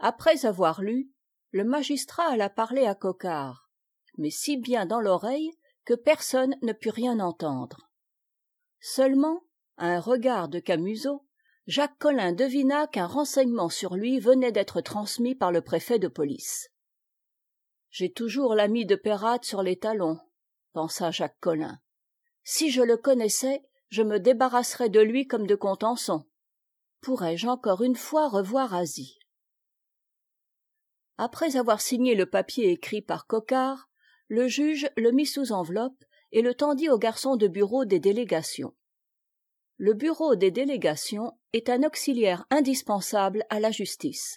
Après avoir lu, le magistrat alla parler à Coquart, mais si bien dans l'oreille que personne ne put rien entendre. Seulement, à un regard de Camusot, Jacques Collin devina qu'un renseignement sur lui venait d'être transmis par le préfet de police. « J'ai toujours l'ami de Peyrade sur les talons, » pensa Jacques Collin. « Si je le connaissais, je me débarrasserais de lui comme de Contenson. Pourrais-je encore une fois revoir Asie ?» Après avoir signé le papier écrit par Coquart, le juge le mit sous enveloppe et le tendit au garçon de bureau des délégations. Le bureau des délégations est un auxiliaire indispensable à la justice.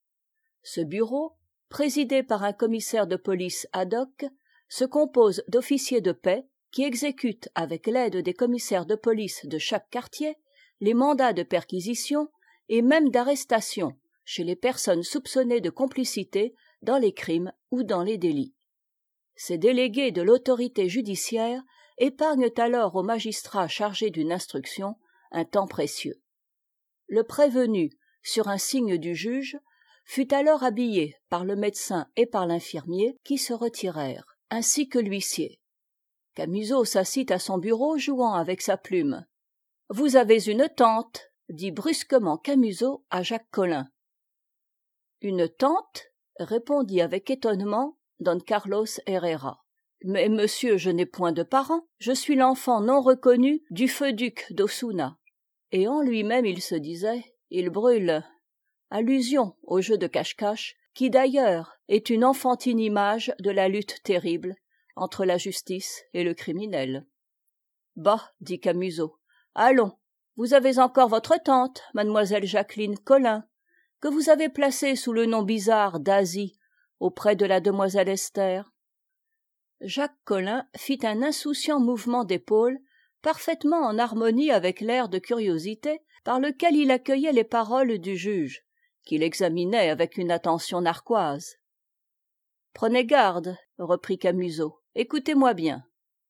Ce bureau, présidé par un commissaire de police ad hoc, se compose d'officiers de paix qui exécutent avec l'aide des commissaires de police de chaque quartier les mandats de perquisition et même d'arrestation chez les personnes soupçonnées de complicité dans les crimes ou dans les délits. Ces délégués de l'autorité judiciaire épargnent alors aux magistrats chargés d'une instruction un temps précieux. Le prévenu, sur un signe du juge, fut alors habillé par le médecin et par l'infirmier qui se retirèrent, ainsi que l'huissier. Camusot s'assit à son bureau jouant avec sa plume. « Vous avez une tante, » dit brusquement Camusot à Jacques Collin. « Une tante ?» répondit avec étonnement don Carlos Herrera. « Mais monsieur, je n'ai point de parents, je suis l'enfant non reconnu du feu duc d'Osuna. » Et en lui-même il se disait « Il brûle », allusion au jeu de cache-cache, qui d'ailleurs est une enfantine image de la lutte terrible entre la justice et le criminel. « Bah, dit Camusot, allons, vous avez encore votre tante, mademoiselle Jacqueline Collin, que vous avez placée sous le nom bizarre d'Asie, auprès de la demoiselle Esther. » Jacques Collin fit un insouciant mouvement d'épaules, parfaitement en harmonie avec l'air de curiosité par lequel il accueillait les paroles du juge, qu'il examinait avec une attention narquoise. « Prenez garde, » reprit Camusot, « écoutez-moi bien. »«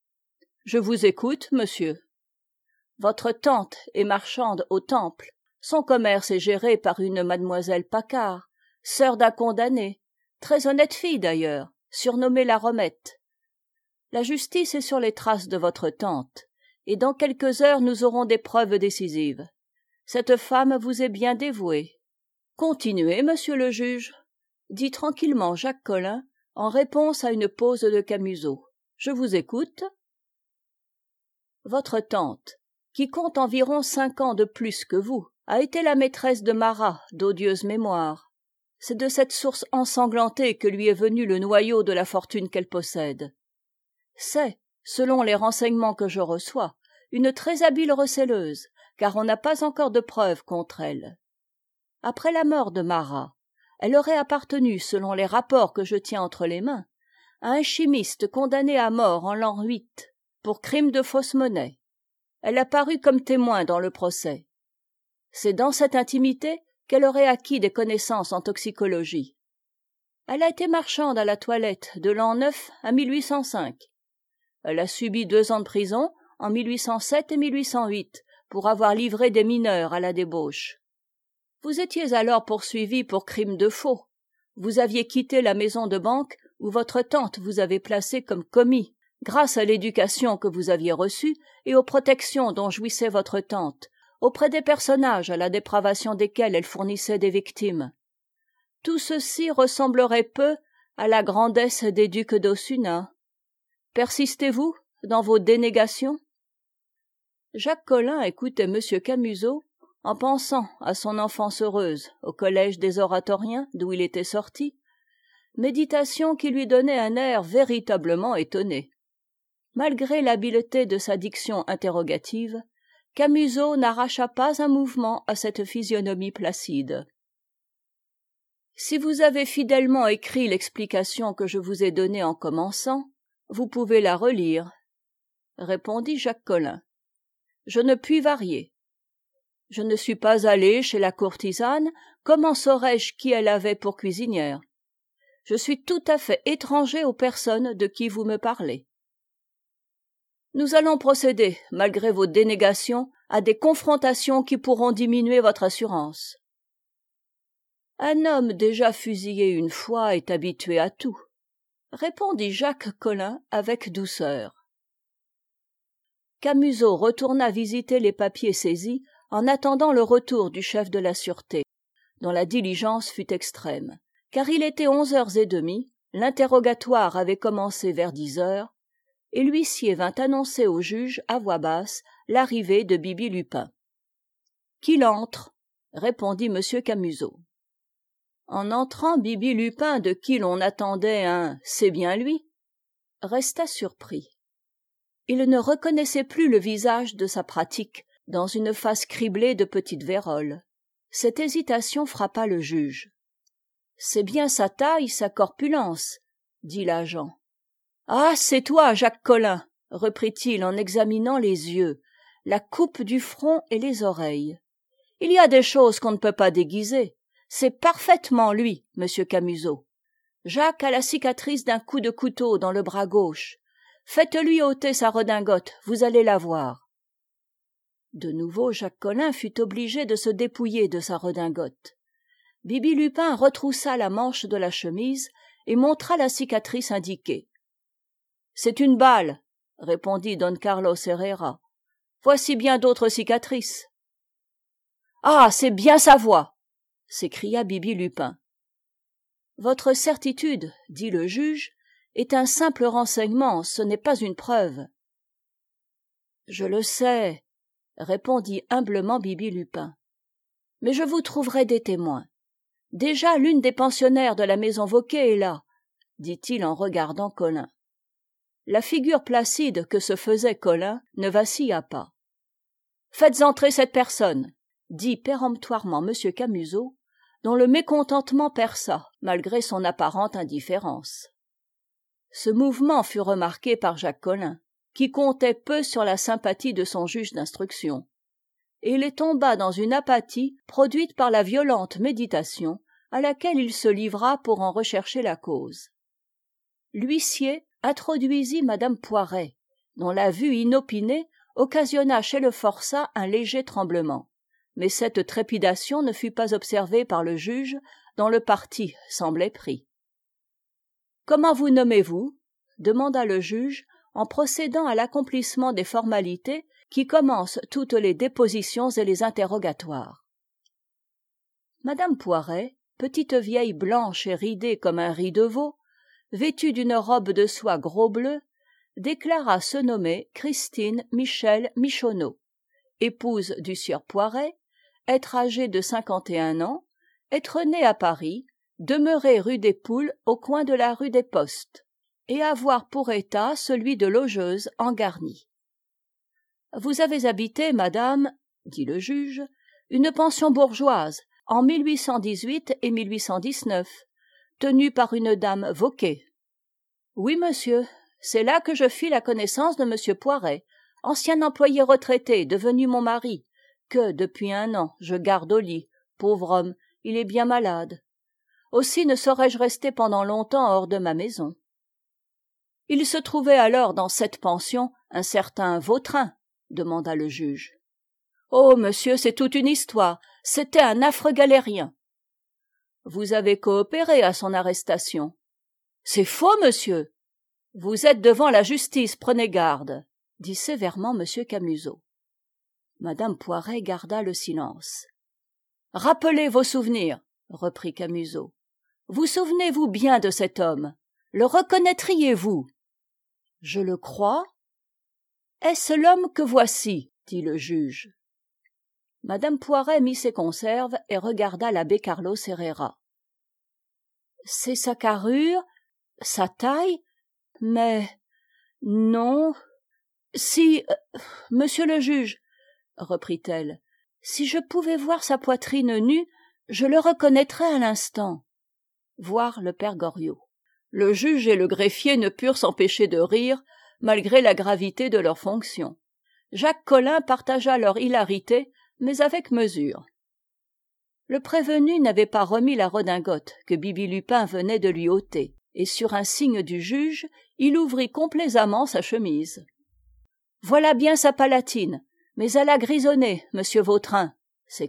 Je vous écoute, monsieur. » « Votre tante est marchande au Temple. Son commerce est géré par une mademoiselle Paccard, sœur d'un condamné, très honnête fille d'ailleurs, surnommée la Romette. La justice est sur les traces de votre tante, et dans quelques heures nous aurons des preuves décisives. Cette femme vous est bien dévouée. Continuez, monsieur le juge, dit tranquillement Jacques Collin en réponse à une pause de Camusot. Je vous écoute. Votre tante, qui compte environ 5 ans de plus que vous, a été la maîtresse de Marat, d'odieuse mémoire. C'est de cette source ensanglantée que lui est venu le noyau de la fortune qu'elle possède. C'est, selon les renseignements que je reçois, une très habile recelleuse, car on n'a pas encore de preuves contre elle. Après la mort de Marat, elle aurait appartenu, selon les rapports que je tiens entre les mains, à un chimiste condamné à mort en l'an 8 pour crime de fausse monnaie. Elle a paru comme témoin dans le procès. C'est dans cette intimité qu'elle aurait acquis des connaissances en toxicologie. Elle a été marchande à la toilette de l'an 9 à 1805. Elle a subi 2 ans de prison en 1807 et 1808 pour avoir livré des mineurs à la débauche. Vous étiez alors poursuivi pour crime de faux. Vous aviez quitté la maison de banque où votre tante vous avait placé comme commis, grâce à l'éducation que vous aviez reçue et aux protections dont jouissait votre tante, auprès des personnages à la dépravation desquels elle fournissait des victimes. Tout ceci ressemblerait peu à la grandesse des ducs d'Osuna. Persistez-vous dans vos dénégations? Jacques Collin écoutait M. Camusot en pensant à son enfance heureuse au collège des oratoriens d'où il était sorti, méditation qui lui donnait un air véritablement étonné. Malgré l'habileté de sa diction interrogative, Camusot n'arracha pas un mouvement à cette physionomie placide. « Si vous avez fidèlement écrit l'explication que je vous ai donnée en commençant, vous pouvez la relire, » répondit Jacques Collin. « Je ne puis varier. Je ne suis pas allé chez la courtisane, comment saurais-je qui elle avait pour cuisinière? Je suis tout à fait étranger aux personnes de qui vous me parlez. Nous allons procéder, malgré vos dénégations, à des confrontations qui pourront diminuer votre assurance. » Un homme déjà fusillé une fois est habitué à tout, répondit Jacques Collin avec douceur. Camusot retourna visiter les papiers saisis en attendant le retour du chef de la sûreté, dont la diligence fut extrême, car il était 11h30, l'interrogatoire avait commencé vers 10h, et l'huissier vint annoncer au juge à voix basse l'arrivée de Bibi Lupin. « Qu'il entre !» répondit M. Camusot. En entrant, Bibi Lupin, de qui l'on attendait un « c'est bien lui », resta surpris. Il ne reconnaissait plus le visage de sa pratique dans une face criblée de petites vérolles. Cette hésitation frappa le juge. « C'est bien sa taille, sa corpulence, » dit l'agent. « Ah, c'est toi, Jacques Collin, » reprit-il en examinant les yeux, la coupe du front et les oreilles. « Il y a des choses qu'on ne peut pas déguiser. C'est parfaitement lui, monsieur Camusot. Jacques a la cicatrice d'un coup de couteau dans le bras gauche. Faites-lui ôter sa redingote, vous allez la voir. » De nouveau, Jacques Collin fut obligé de se dépouiller de sa redingote. Bibi Lupin retroussa la manche de la chemise et montra la cicatrice indiquée. « C'est une balle, » répondit Don Carlos Herrera. « Voici bien d'autres cicatrices. »« Ah, c'est bien sa voix !» s'écria Bibi Lupin. « Votre certitude, dit le juge, est un simple renseignement, ce n'est pas une preuve. »« Je le sais, » répondit humblement Bibi Lupin. « Mais je vous trouverai des témoins. Déjà l'une des pensionnaires de la maison Vauquer est là, dit-il en regardant Collin. La figure placide que se faisait Collin ne vacilla pas. « Faites entrer cette personne, » dit péremptoirement M. Camusot, dont le mécontentement perça, malgré son apparente indifférence. Ce mouvement fut remarqué par Jacques Collin, qui comptait peu sur la sympathie de son juge d'instruction, et il tomba dans une apathie produite par la violente méditation à laquelle il se livra pour en rechercher la cause. L'huissier introduisit Madame Poiret, dont la vue inopinée occasionna chez le forçat un léger tremblement, mais cette trépidation ne fut pas observée par le juge, dont le parti semblait pris. « Comment vous nommez-vous » demanda le juge en procédant à l'accomplissement des formalités qui commencent toutes les dépositions et les interrogatoires. Madame Poiret, petite vieille blanche et ridée comme un riz de veau, vêtue d'une robe de soie gros bleu, déclara se nommer Christine Michel Michonneau, épouse du sieur Poiret, être âgée de 51 ans, être née à Paris, demeurer rue des Poules au coin de la rue des Postes, et avoir pour état celui de logeuse en garni. « Vous avez habité, madame, dit le juge, une pension bourgeoise en 1818 et 1819, tenue par une dame Vauquer. »« Oui, monsieur, c'est là que je fis la connaissance de monsieur Poiret, ancien employé retraité, devenu mon mari, que, depuis 1 an, je garde au lit. Pauvre homme, il est bien malade. Aussi ne saurais-je rester pendant longtemps hors de ma maison. » Il se trouvait alors dans cette pension un certain Vautrin, demanda le juge. « Oh, monsieur, c'est toute une histoire. C'était un affreux galérien. »« Vous avez coopéré à son arrestation. »« C'est faux, monsieur. »« Vous êtes devant la justice, prenez garde, » dit sévèrement M. Camusot. Madame Poiret garda le silence. « Rappelez vos souvenirs, » reprit Camusot. « Vous souvenez-vous bien de cet homme? Le reconnaîtriez-vous? »« Je le crois. »« Est-ce l'homme que voici ?» dit le juge. Madame Poiret mit ses conserves et regarda l'abbé Carlos Herrera. « C'est sa carrure, sa taille, mais non. Si, monsieur le juge, reprit-elle, si je pouvais voir sa poitrine nue, je le reconnaîtrais à l'instant. » Voir le père Goriot. Le juge et le greffier ne purent s'empêcher de rire, malgré la gravité de leurs fonctions. Jacques Collin partagea leur hilarité, mais avec mesure. Le prévenu n'avait pas remis la redingote que Bibi Lupin venait de lui ôter, et sur un signe du juge, il ouvrit complaisamment sa chemise. « Voilà bien sa palatine, mais elle a grisonné, monsieur Vautrin !»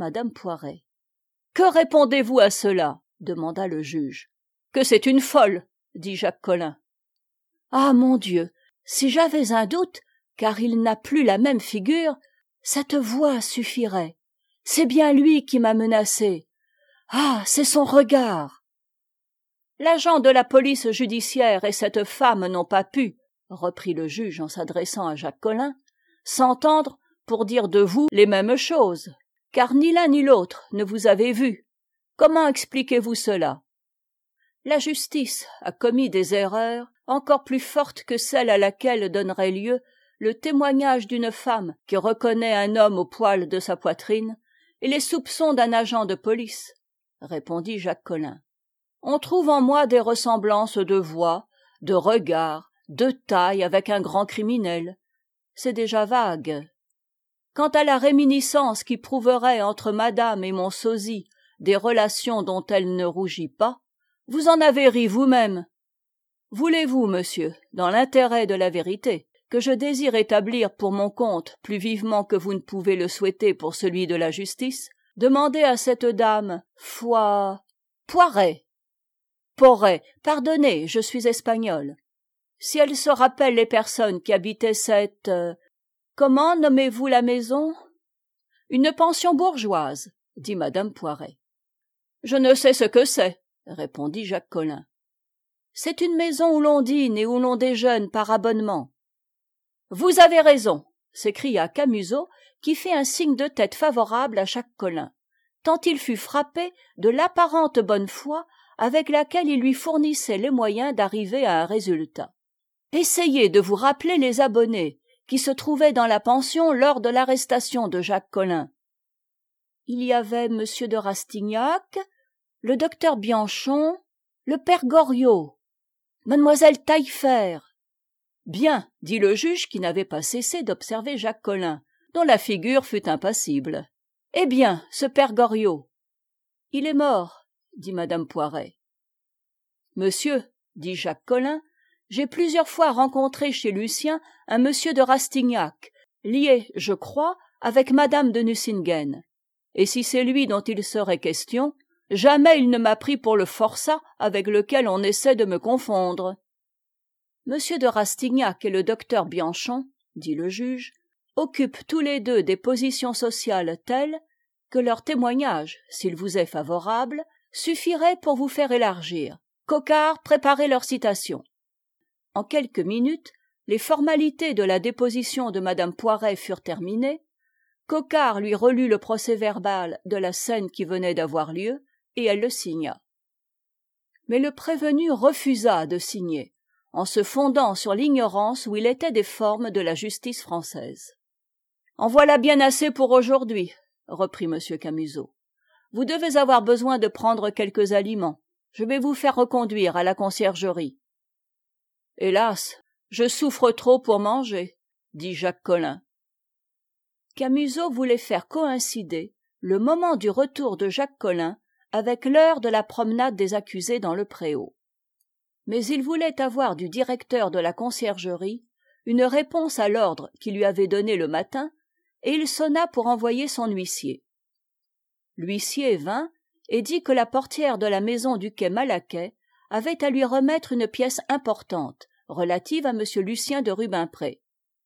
s'écria madame Poiret. Que répondez-vous à cela? Demanda le juge. Que c'est une folle, dit Jacques Collin. Ah, mon Dieu, si j'avais un doute, car il n'a plus la même figure, cette voix suffirait. C'est bien lui qui m'a menacé. Ah, c'est son regard. L'agent de la police judiciaire et cette femme n'ont pas pu, reprit le juge en s'adressant à Jacques Collin, s'entendre pour dire de vous les mêmes choses, car ni l'un ni l'autre ne vous avez vu. Comment expliquez-vous cela? La justice a commis des erreurs encore plus fortes que celle à laquelle donnerait lieu le témoignage d'une femme qui reconnaît un homme au poil de sa poitrine et les soupçons d'un agent de police, répondit Jacques Collin. On trouve en moi des ressemblances de voix, de regard, de taille avec un grand criminel. C'est déjà vague. Quant à la réminiscence qui prouverait entre madame et mon sosie des relations dont elle ne rougit pas, vous en avez ri vous-même. Voulez-vous, monsieur, dans l'intérêt de la vérité, que je désire établir pour mon compte plus vivement que vous ne pouvez le souhaiter pour celui de la justice, demander à cette dame Poiret, pardonnez, je suis espagnol. Si elle se rappelle les personnes qui habitaient cette... comment nommez-vous la maison? Une pension bourgeoise, dit madame Poiret. Je ne sais ce que c'est, répondit Jacques Collin. C'est une maison où l'on dîne et où l'on déjeune par abonnement. Vous avez raison, s'écria Camusot, qui fit un signe de tête favorable à Jacques Collin, tant il fut frappé de l'apparente bonne foi avec laquelle il lui fournissait les moyens d'arriver à un résultat. Essayez de vous rappeler les abonnés qui se trouvaient dans la pension lors de l'arrestation de Jacques Collin. Il y avait M. de Rastignac, le docteur Bianchon, le père Goriot, mademoiselle Taillefer. Bien, dit le juge qui n'avait pas cessé d'observer Jacques Collin, dont la figure fut impassible. Eh bien, ce père Goriot? Il est mort, dit madame Poiret. Monsieur, dit Jacques Collin, j'ai plusieurs fois rencontré chez Lucien un monsieur de Rastignac, lié, je crois, avec madame de Nucingen. Et si c'est lui dont il serait question, jamais il ne m'a pris pour le forçat avec lequel on essaie de me confondre. Monsieur de Rastignac et le docteur Bianchon, dit le juge, occupent tous les deux des positions sociales telles que leur témoignage, s'il vous est favorable, suffirait pour vous faire élargir. Coquart, préparez leur citation. En quelques minutes, les formalités de la déposition de madame Poiret furent terminées. Coquart lui relut le procès-verbal de la scène qui venait d'avoir lieu, et elle le signa. Mais le prévenu refusa de signer, en se fondant sur l'ignorance où il était des formes de la justice française. « En voilà bien assez pour aujourd'hui, » reprit M. Camusot. « Vous devez avoir besoin de prendre quelques aliments. Je vais vous faire reconduire à la conciergerie. »« Hélas, je souffre trop pour manger, » dit Jacques Collin. Camusot voulait faire coïncider le moment du retour de Jacques Collin avec l'heure de la promenade des accusés dans le préau. Mais il voulait avoir du directeur de la conciergerie une réponse à l'ordre qu'il lui avait donné le matin, et il sonna pour envoyer son huissier. L'huissier vint et dit que la portière de la maison du quai Malaquais avait à lui remettre une pièce importante relative à M. Lucien de Rubempré.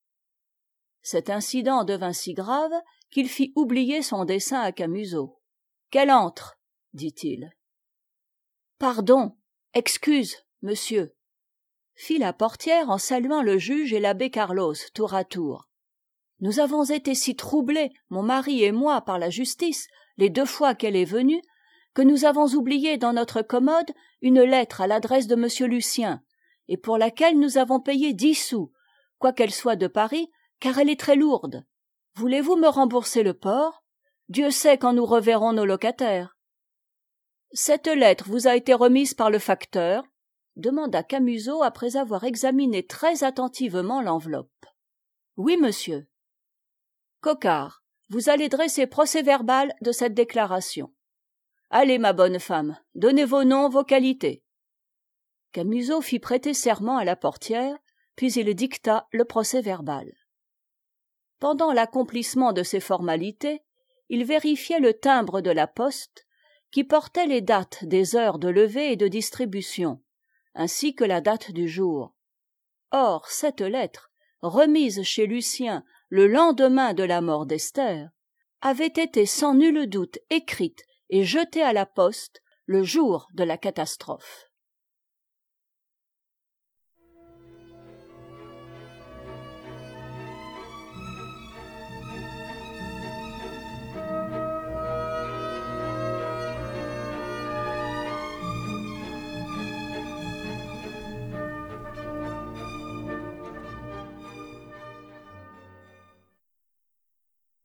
Cet incident devint si grave qu'il fit oublier son dessein à Camusot. « Qu'elle entre !» dit-il. « Pardon, excuse, monsieur !» fit la portière en saluant le juge et l'abbé Carlos tour à tour. « Nous avons été si troublés, mon mari et moi, par la justice, les 2 fois qu'elle est venue, que nous avons oublié dans notre commode une lettre à l'adresse de M. Lucien, et pour laquelle nous avons payé 10 sous, quoiqu'elle soit de Paris, car elle est très lourde. Voulez-vous me rembourser le port? Dieu sait quand nous reverrons nos locataires. » « Cette lettre vous a été remise par le facteur ?» demanda Camusot après avoir examiné très attentivement l'enveloppe. « Oui, monsieur. »« Coquart, vous allez dresser procès-verbal de cette déclaration. Allez, ma bonne femme, donnez vos noms, vos qualités. » Camusot fit prêter serment à la portière, puis il dicta le procès-verbal. Pendant l'accomplissement de ces formalités, il vérifiait le timbre de la poste, qui portait les dates des heures de lever et de distribution, ainsi que la date du jour. Or cette lettre, remise chez Lucien le lendemain de la mort d'Esther, avait été sans nul doute écrite et jetée à la poste le jour de la catastrophe.